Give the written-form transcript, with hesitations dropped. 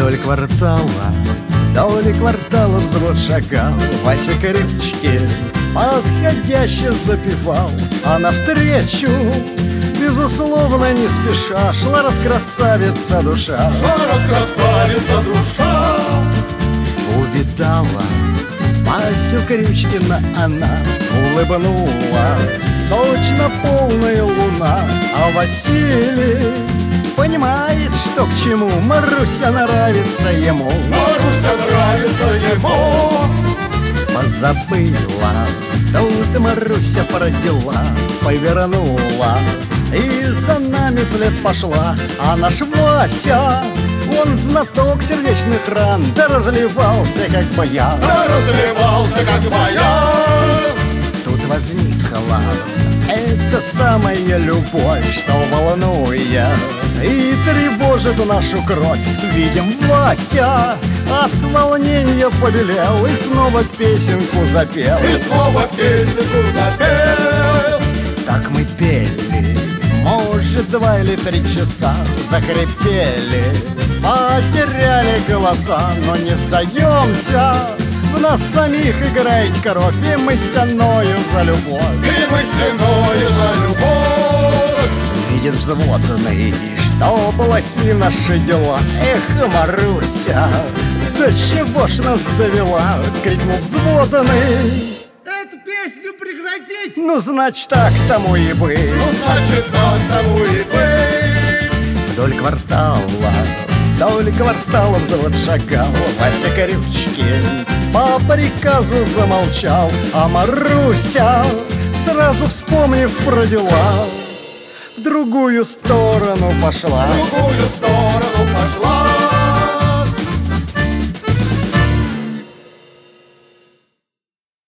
Вдоль квартала взвод шагал Вася Крючкин, подходяще запевал. А навстречу, безусловно, не спеша, шла раскрасавица душа. Увидала Васю Крючкина она, улыбнулась, точно полная луна. А Василий понимает, что к чему. Маруся нравится ему. Позабыла, тут Маруся продела, повернула и за нами вслед пошла. А наш Вася, он знаток сердечных ран, да разливался, как баян. Тут возникла эта самая любовь, что волнует и тревожит нашу кровь. Видим, Вася от волнения побелел и снова песенку запел. Так мы пели, может, 2 или 3 часа, захрипели, потеряли голоса, но не сдаемся. В нас самих играет кровь, и мы стеною за любовь. Видит взводный, что плохи наши дела. Эх, Маруся, да чего ж нас довела? Крикнул взводный: эту песню прекратить! Ну, значит, так тому и быть. Вдоль квартала взвод шагал Вася Крючкин, по приказу замолчал. А Маруся, сразу вспомнив про дела, в другую сторону пошла.